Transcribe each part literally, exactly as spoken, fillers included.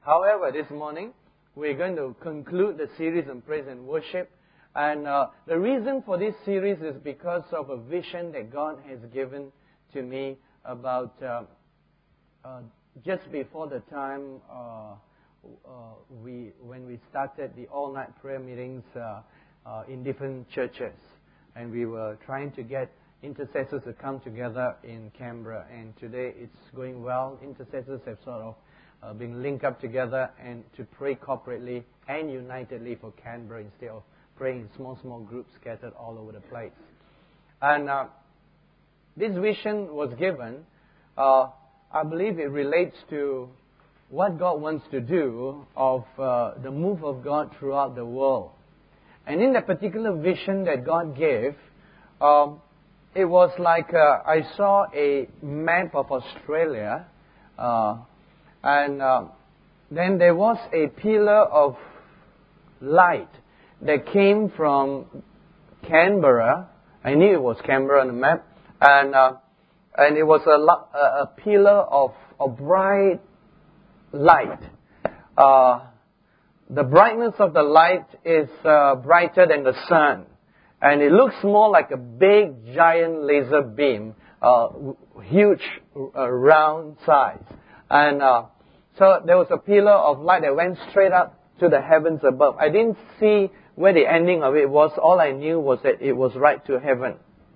However, this morning, we're going to conclude the series on praise and worship. And uh, the reason for this series is because of a vision that God has given to me about uh, uh, just before the time uh, uh, we when we started the all-night prayer meetings uh, uh, in different churches. And we were trying to get intercessors to come together in Canberra. And today it's going well. Intercessors have sort of uh, been linked up together and to pray corporately and unitedly for Canberra instead of praying in small, small groups scattered all over the place. And uh, this vision was given. Uh, I believe it relates to what God wants to do of uh, the move of God throughout the world. And in that particular vision that God gave, um, it was like uh, I saw a map of Australia, uh, and uh, then there was a pillar of light that came from Canberra. I knew it was Canberra on the map, and uh, and it was a, a, a pillar of, of bright light. Uh, the brightness of the light is uh, brighter than the sun. And it looks more like a big, giant laser beam, uh, huge, uh, round size. And uh, so there was a pillar of light that went straight up to the heavens above. I didn't see where the ending of it was. All I knew was that it was right to heaven.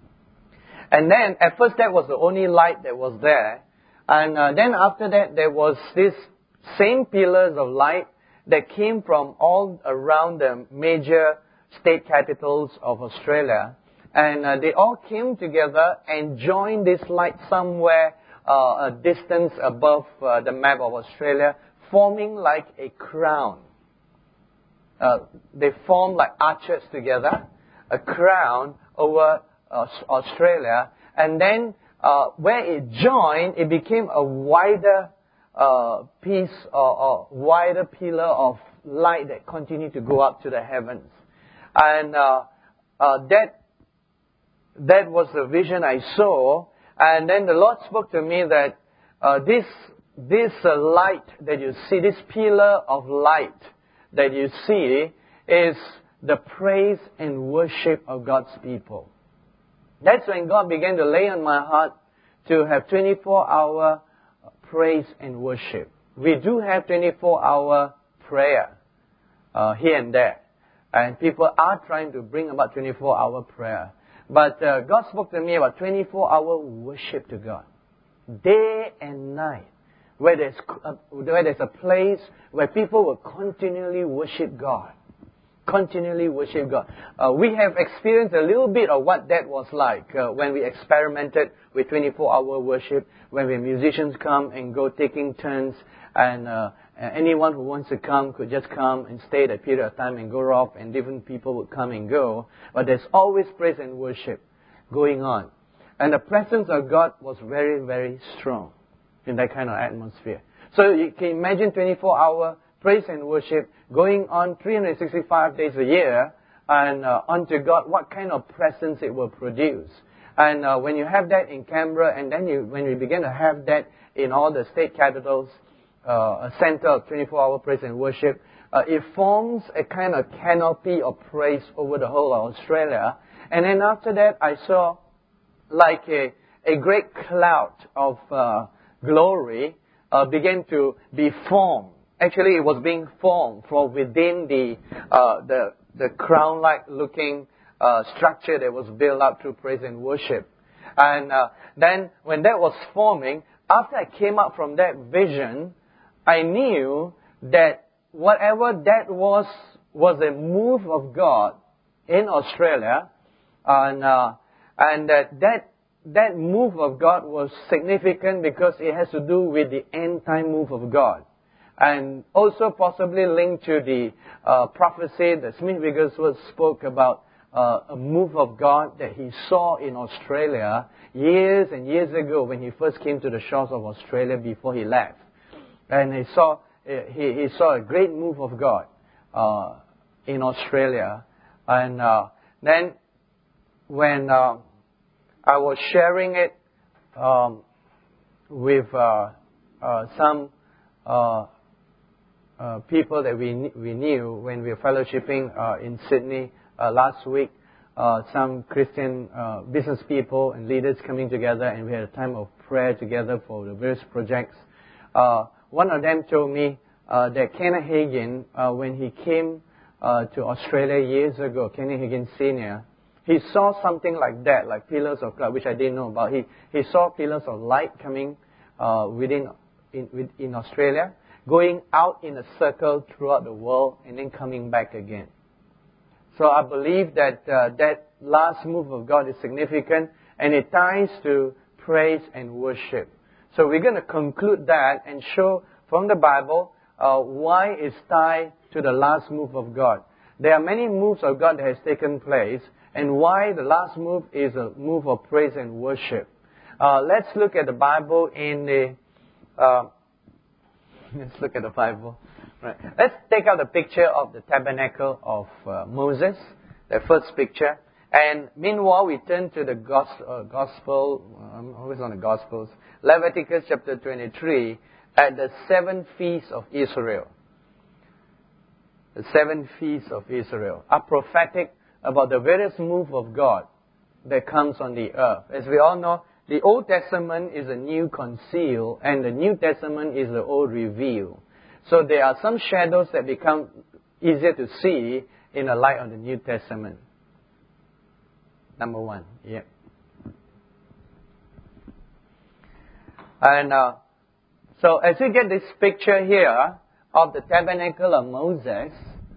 And then, at first, that was the only light that was there. And uh, then after that, there was this same pillars of light that came from all around the major state capitals of Australia, and uh, they all came together and joined this light somewhere uh, a distance above uh, the map of Australia, forming like a crown. Uh, they formed like arches together, a crown over uh, Australia, and then uh, where it joined, it became a wider uh, piece or, or wider pillar of light that continued to go up to the heavens. And uh, uh, that that was the vision I saw. And then the Lord spoke to me that uh, this this uh, light that you see, this pillar of light that you see, is the praise and worship of God's people. That's when God began to lay on my heart to have twenty-four hour praise and worship. We do have twenty-four hour prayer uh, here and there. And people are trying to bring about twenty-four hour prayer. But uh, God spoke to me about twenty-four hour worship to God. Day and night. Where there's, uh, where there's a place where people will continually worship God. Continually worship God. Uh, we have experienced a little bit of what that was like uh, when we experimented with twenty-four hour worship. When the musicians come and go taking turns, and uh, anyone who wants to come could just come and stay that period of time and go off, and different people would come and go. But there's always praise and worship going on. And the presence of God was very, very strong in that kind of atmosphere. So you can imagine twenty-four hour praise and worship going on three hundred sixty-five days a year, and uh, unto God, what kind of presence it will produce. And uh, when you have that in Canberra, and then you, when we begin to have that in all the state capitals, Uh, a center of twenty-four hour praise and worship, uh, it forms a kind of canopy of praise over the whole of Australia. And then after that, I saw like a, a great cloud of uh, glory uh, begin to be formed. Actually, it was being formed from within the uh, the, the crown-like looking uh, structure that was built up through praise and worship. And uh, then when that was forming, after I came up from that vision, I knew that whatever that was, was a move of God in Australia, and uh, and that, that that move of God was significant because it has to do with the end time move of God, and also possibly linked to the uh, prophecy that Smith Wigglesworth spoke about uh, a move of God that he saw in Australia years and years ago when he first came to the shores of Australia before he left. And he saw he, he saw a great move of God uh, in Australia. And uh, then when uh, I was sharing it um, with uh, uh, some uh, uh, people that we we knew when we were fellowshipping uh, in Sydney uh, last week. Uh, some Christian uh, business people and leaders coming together, and we had a time of prayer together for the various projects. Uh, one of them told me uh, that Kenneth Hagin, uh, when he came uh, to Australia years ago, Kenneth Hagin Senior, he saw something like that, like pillars of cloud, which I didn't know about. He he saw pillars of light coming uh, within in, in Australia, going out in a circle throughout the world, and then coming back again. So I believe that uh, that last move of God is significant, and it ties to praise and worship. So we're going to conclude that and show from the Bible uh, why it's tied to the last move of God. There are many moves of God that has taken place, and why the last move is a move of praise and worship. Uh, let's look at the Bible in the... Uh, let's look at the Bible. Right. Let's take out the picture of the tabernacle of uh, Moses, the first picture. And meanwhile, we turn to the gospel, uh, gospel I'm always on the Gospels, Leviticus chapter twenty-three, at the seven feasts of Israel. The seven feasts of Israel are prophetic about the various move of God that comes on the earth. As we all know, the Old Testament is a new conceal, and the New Testament is the old reveal. So there are some shadows that become easier to see in the light of the New Testament. Number one, yeah. And uh, so as you get this picture here of the tabernacle of Moses,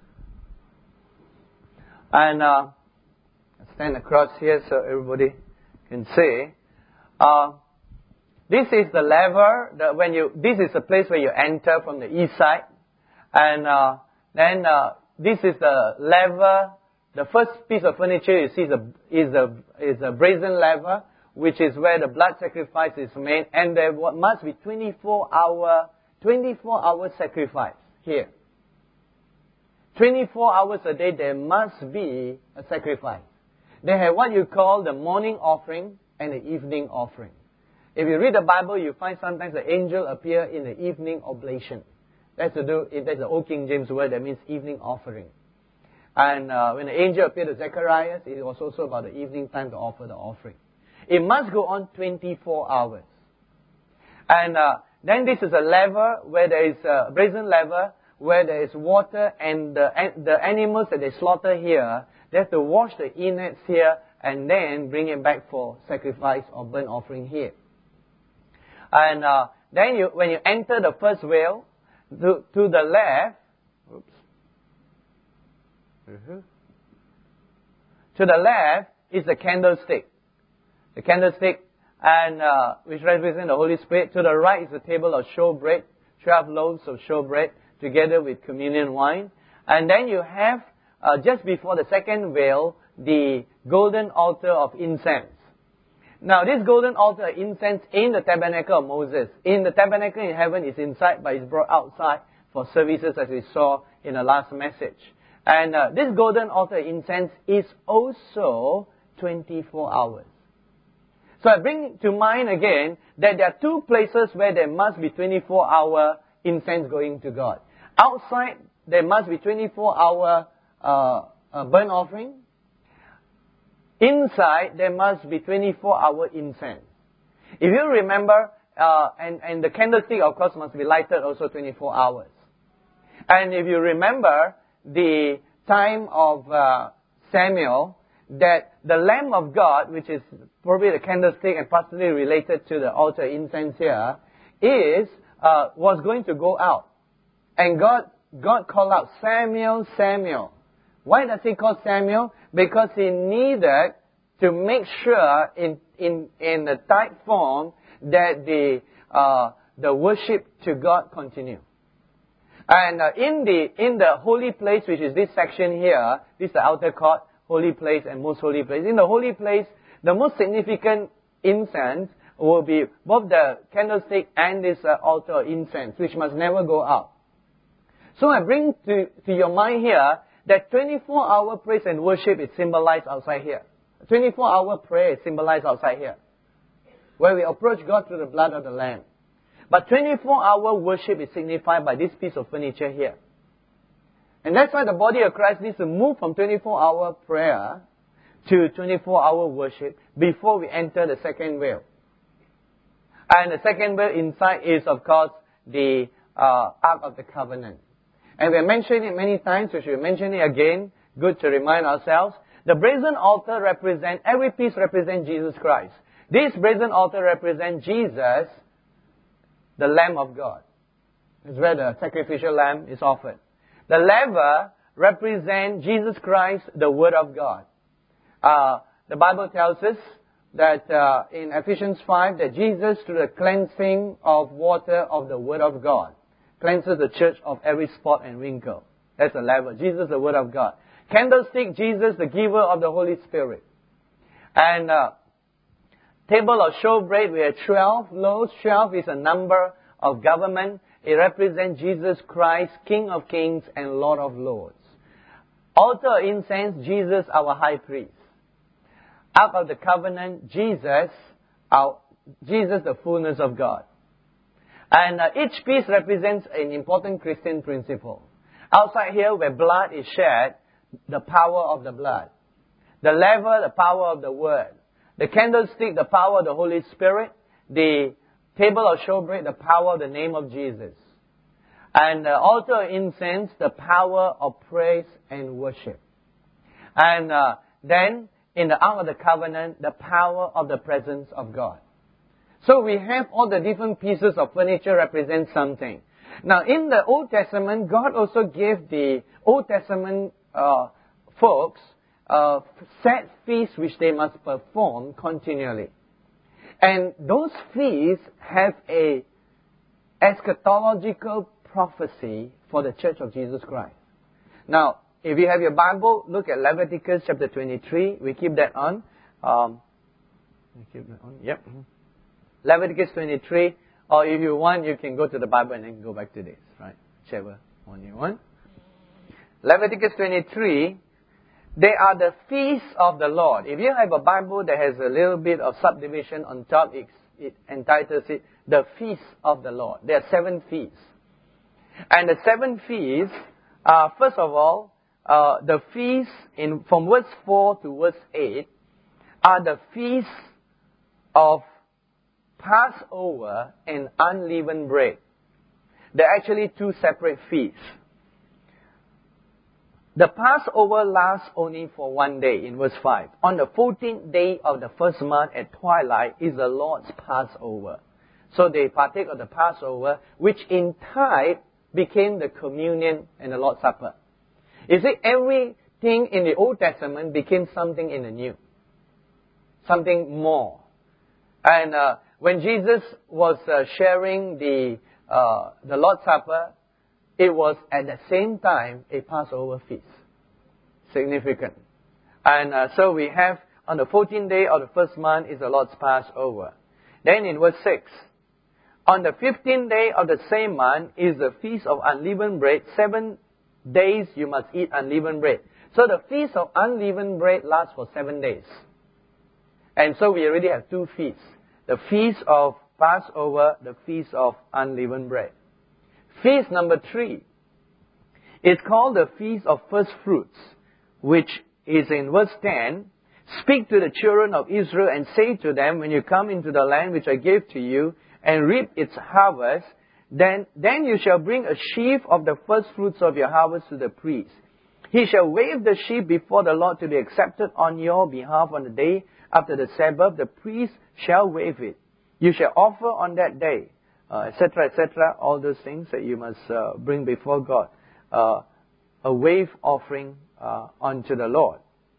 and uh, stand across here so everybody can see. Uh, This is the lever. The, when you, this is the place where you enter from the east side, and uh, then uh, this is the lever. The first piece of furniture you see is a is a is a brazen lever, which is where the blood sacrifice is made, and there must be twenty-four hour twenty-four hour sacrifice here. twenty-four hours a day there must be a sacrifice. They have what you call the morning offering and the evening offering. If you read the Bible, you find sometimes the angel appear in the evening oblation. That's to do. That's the Old King James word that means evening offering. And uh, when the angel appeared to Zechariah, it was also about the evening time to offer the offering. It must go on twenty-four hours. And uh, then this is a lever where there is a brazen lever where there is water, and the the animals that they slaughter here, they have to wash the innards here and then bring it back for sacrifice or burnt offering here. And uh, then you, when you enter the first veil, to, to the left, oops, mm-hmm. to the left is the candlestick. The candlestick, and uh, which represents the Holy Spirit. To the right is the table of showbread, twelve loaves of showbread, together with communion wine. And then you have, uh, just before the second veil, the golden altar of incense. Now, this golden altar of incense in the tabernacle of Moses, in the tabernacle in heaven is inside, but it's brought outside for services as we saw in the last message. And uh, this golden altar of incense is also twenty-four hours. So I bring to mind again that there are two places where there must be twenty-four hour incense going to God. Outside, there must be twenty-four hour uh, uh, burnt offering. Inside, there must be twenty-four hour incense. If you remember, uh, and, and the candlestick, of course, must be lighted also twenty-four hours. And if you remember the time of uh, Samuel, that the Lamb of God, which is probably the candlestick and possibly related to the altar incense here, is uh, was going to go out. And God, God called out, Samuel, Samuel. Why does he call Samuel? Because he needed to make sure in in in the tight form that the uh, the worship to God continue. And uh, in the in the holy place, which is this section here, this is the outer court, holy place and most holy place. In the holy place, the most significant incense will be both the candlestick and this uh, altar incense, which must never go out. So I bring to to your mind here that twenty-four hour praise and worship is symbolized outside here. twenty-four hour prayer is symbolized outside here, where we approach God through the blood of the Lamb. But twenty-four hour worship is signified by this piece of furniture here. And that's why the body of Christ needs to move from twenty-four hour prayer to twenty-four hour worship before we enter the second veil. And the second veil inside is, of course, the uh, Ark of the Covenant. And we have mentioned it many times, we should mention it again. Good to remind ourselves. The brazen altar represents, every piece represents Jesus Christ. This brazen altar represents Jesus, the Lamb of God. It's where the sacrificial lamb is offered. The laver represents Jesus Christ, the Word of God. Uh, the Bible tells us that uh, in Ephesians five, that Jesus, through the cleansing of water of the Word of God, cleanses the church of every spot and wrinkle. That's the laver. Jesus, the Word of God. Candlestick, Jesus, the giver of the Holy Spirit. And uh, table of showbread, we have twelve loaves. twelve is a number of government. It represents Jesus Christ, King of Kings and Lord of Lords. Altar of incense, Jesus, our high priest. Ark of the Covenant, Jesus, our, Jesus, the fullness of God. And uh, each piece represents an important Christian principle. Outside here, where blood is shed, the power of the blood. The laver, the power of the Word. The candlestick, the power of the Holy Spirit. The table of showbread, the power of the name of Jesus. And the altar of incense, the power of praise and worship. And uh, then, in the Ark of the Covenant, the power of the presence of God. So we have all the different pieces of furniture represent something. Now, in the Old Testament, God also gave the Old Testament uh, folks uh, set feasts which they must perform continually. And those feasts have a eschatological prophecy for the Church of Jesus Christ. Now, if you have your Bible, look at Leviticus chapter twenty-three. We keep that on. Um, we keep that on. Yep. Leviticus twenty-three. Or if you want, you can go to the Bible and then go back to this. Right? Whichever one you want. Leviticus twenty-three. They are the feasts of the Lord. If you have a Bible that has a little bit of subdivision on top, it, it entitles it the feasts of the Lord. There are seven feasts. And the seven feasts are, first of all, uh, the feasts in from verse four to verse eight are the feasts of Passover and unleavened bread. They're actually two separate feasts. The Passover lasts only for one day in verse five. On the fourteenth day of the first month at twilight is the Lord's Passover. So they partake of the Passover, which in type became the communion and the Lord's Supper. You see, everything in the Old Testament became something in the New. Something more. And uh, when Jesus was uh, sharing the uh, the Lord's Supper, it was at the same time a Passover feast. Significant. And uh, so we have on the fourteenth day of the first month is the Lord's Passover. Then in verse six, on the fifteenth day of the same month is the Feast of Unleavened Bread. Seven days you must eat unleavened bread. So the Feast of Unleavened Bread lasts for seven days. And so we already have two feasts. The Feast of Passover, the Feast of Unleavened Bread. Feast number three is called the Feast of First Fruits, which is in verse ten. Speak to the children of Israel and say to them, when you come into the land which I gave to you and reap its harvest, then, then you shall bring a sheaf of the first fruits of your harvest to the priest. He shall wave the sheaf before the Lord to be accepted on your behalf on the day after the Sabbath. The priest shall wave it. You shall offer on that day, uh, et cetera, et cetera, all those things that you must uh, bring before God. Uh, a wave offering uh, unto the Lord.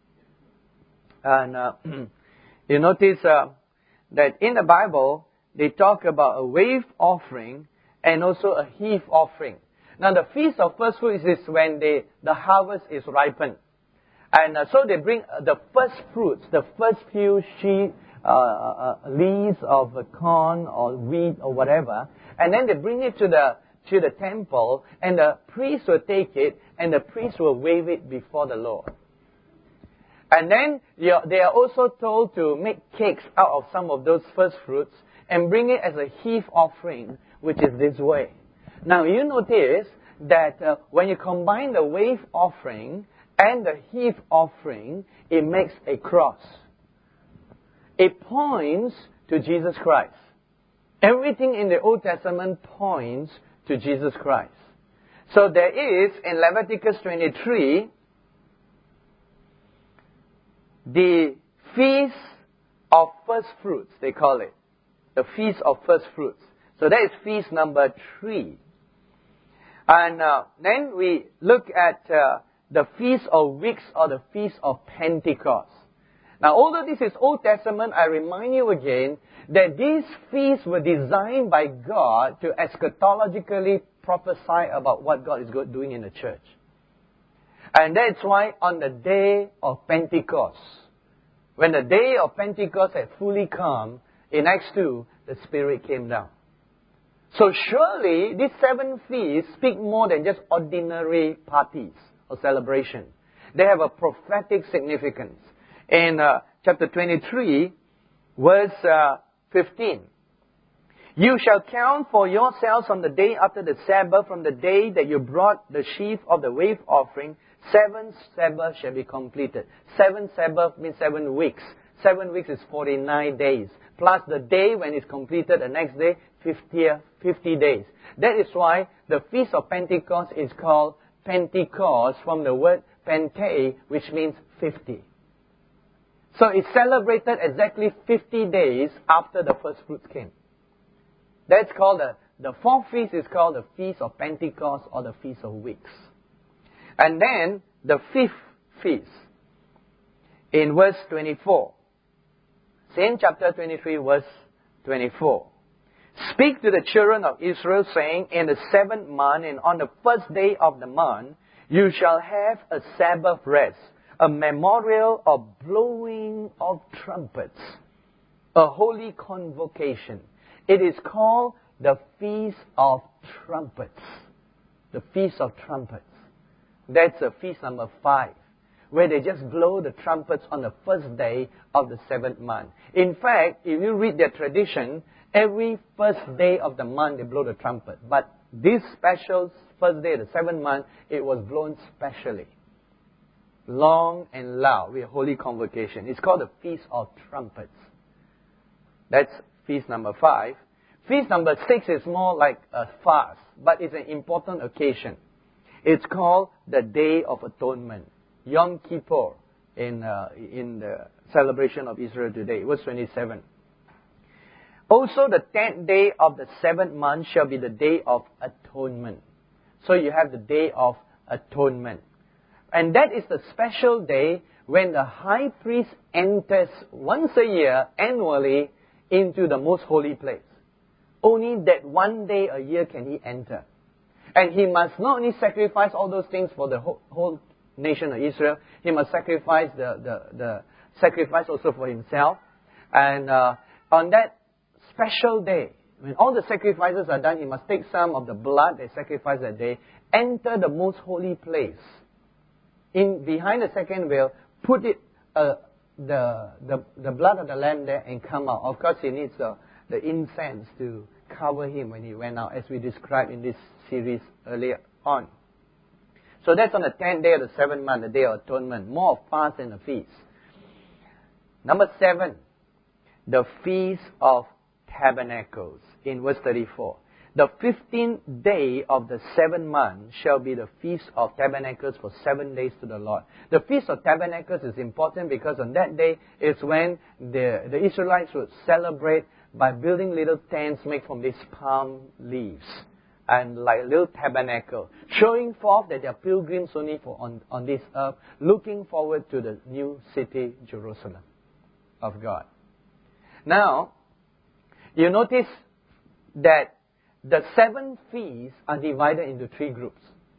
And uh, you notice uh, that in the Bible, they talk about a wave offering and also a heave offering. Now, the Feast of First Fruits is when they, the harvest is ripened. And uh, so they bring the first fruits, the first few sheep, uh, uh, leaves of uh, corn or wheat or whatever, and then they bring it to the to the temple, and the priest will take it, and the priest will wave it before the Lord. And then they are also told to make cakes out of some of those first fruits and bring it as a heave offering, which is this way. Now you notice that uh, when you combine the wave offering and the heave offering, it makes a cross. It points to Jesus Christ. Everything in the Old Testament points to Jesus Christ. So there is, in Leviticus twenty-three, the Feast of First Fruits, they call it. The Feast of First Fruits. So that is feast number three. And uh, then we look at uh, the Feast of Weeks or the Feast of Pentecost. Now, although this is Old Testament, I remind you again that these feasts were designed by God to eschatologically prophesy about what God is doing in the church. And that's why on the day of Pentecost, when the day of Pentecost had fully come, in Acts two, the Spirit came down. So surely, these seven feasts speak more than just ordinary parties or celebration. They have a prophetic significance. In uh, chapter twenty-three, verse uh, fifteen. You shall count for yourselves on the day after the Sabbath, from the day that you brought the sheaf of the wave offering, seven Sabbaths shall be completed. Seven Sabbaths means seven weeks. Seven weeks is forty-nine days. Plus the day when it's completed, the next day, fifty, fifty days. That is why the Feast of Pentecost is called Pentecost, from the word Pente, which means fifty. So it's celebrated exactly fifty days after the first fruits came. That's called the, the fourth feast is called the Feast of Pentecost or the Feast of Weeks. And then the fifth feast in verse twenty-four. Same chapter twenty-three, verse twenty-four. Speak to the children of Israel, saying, in the seventh month and on the first day of the month, you shall have a Sabbath rest, a memorial of blowing of trumpets, a holy convocation. It is called the Feast of Trumpets. The Feast of Trumpets. That's a feast number five, where they just blow the trumpets on the first day of the seventh month. In fact, if you read their tradition, every first day of the month they blow the trumpet. But this special first day of the seventh month, it was blown specially. Long and loud with holy convocation. It's called the Feast of Trumpets. That's feast number five. Feast number six is more like a fast, but it's an important occasion. It's called the Day of Atonement, Yom Kippur, in uh, in the celebration of Israel today, verse twenty-seven. Also, the tenth day of the seventh month shall be the Day of Atonement. So you have the Day of Atonement. And that is the special day when the high priest enters once a year, annually, into the most holy place. Only that one day a year can he enter. And he must not only sacrifice all those things for the whole, whole nation of Israel, he must sacrifice the, the, the sacrifice also for himself. And uh, on that special day, when all the sacrifices are done, he must take some of the blood they sacrificed that day, enter the most holy place. In behind the second veil, put it uh, the, the the blood of the lamb there and come out. Of course, he needs the, the incense to cover him when he went out, as we described in this series earlier on. So that's on the tenth day of the seventh month, the Day of Atonement. More of fast than a feast. Number seven, the Feast of Tabernacles, in verse thirty-four. The fifteenth day of the seventh month shall be the Feast of Tabernacles for seven days to the Lord. The Feast of Tabernacles is important because on that day is when the, the Israelites would celebrate by building little tents made from these palm leaves and like a little tabernacle, showing forth that they are pilgrims only for on, on this earth, looking forward to the new city, Jerusalem, of God. Now, you notice that the seven feasts are divided into three groups.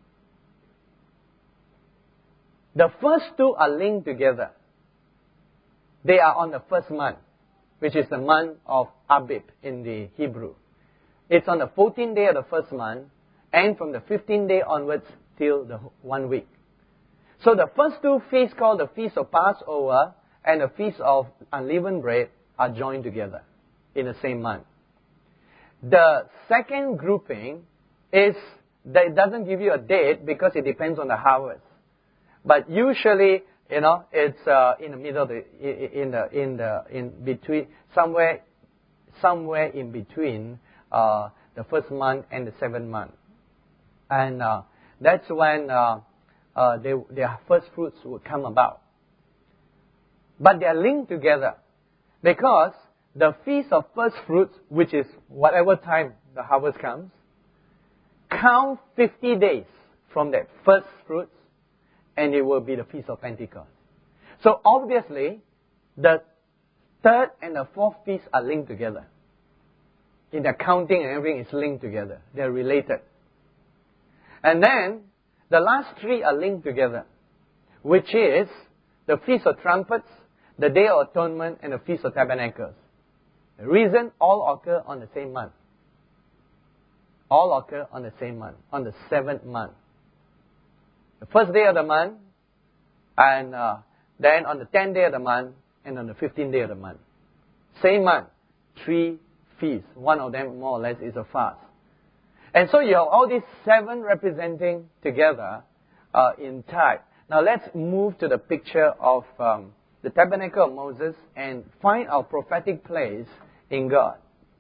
The first two are linked together. They are on the first month, which is the month of Abib in the Hebrew. It's on the fourteenth day of the first month, and from the fifteenth day onwards till the one week. So the first two feasts, called the Feast of Passover and the Feast of Unleavened Bread, are joined together in the same month. The second grouping is that it doesn't give you a date because it depends on the harvest. But usually, you know, it's uh, in the middle of the, in the, in the, in between, somewhere, somewhere in between uh, the first month and the seventh month. And uh, that's when uh, uh, they, their first fruits would come about. But they are linked together because the Feast of First Fruits, which is whatever time the harvest comes, count fifty days from that first fruits, and it will be the Feast of Pentecost. So obviously, the third and the fourth feast are linked together. In the counting and everything is linked together. They're related. And then, the last three are linked together, which is the Feast of Trumpets, the Day of Atonement, and the Feast of Tabernacles. The reason all occur on the same month. All occur on the same month, on the seventh month. The first day of the month, and uh, then on the tenth day of the month, and on the fifteenth day of the month. Same month, three feasts. One of them, more or less, is a fast. And so you have all these seven representing together uh, in type. Now let's move to the picture of um, the tabernacle of Moses and find our prophetic place in God.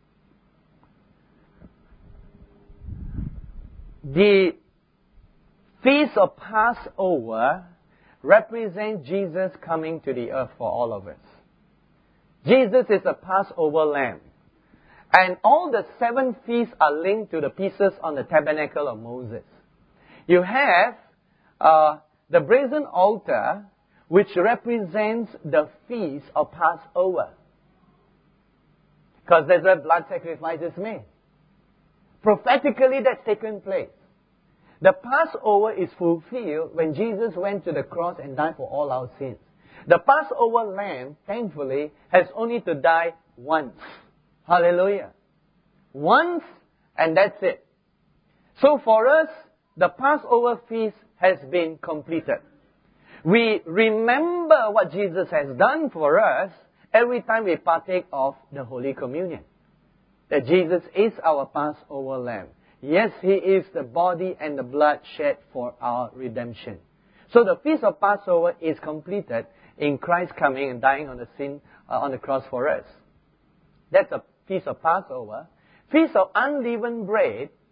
The Feast of Passover represents Jesus coming to the earth for all of us. Jesus is the Passover lamb. And all the seven feasts are linked to the pieces on the tabernacle of Moses. You have uh, the brazen altar, which represents the Feast of Passover. Because that's where blood sacrifice is made. Prophetically, that's taken place. The Passover is fulfilled when Jesus went to the cross and died for all our sins. The Passover lamb, thankfully, has only to die once. Hallelujah. Once, and that's it. So for us, the Passover feast has been completed. We remember what Jesus has done for us every time we partake of the Holy Communion. That Jesus is our Passover lamb. Yes, He is the body and the blood shed for our redemption. So the Feast of Passover is completed in Christ coming and dying on the sin uh, on the cross for us. That's a Feast of Passover. Feast of Unleavened Bread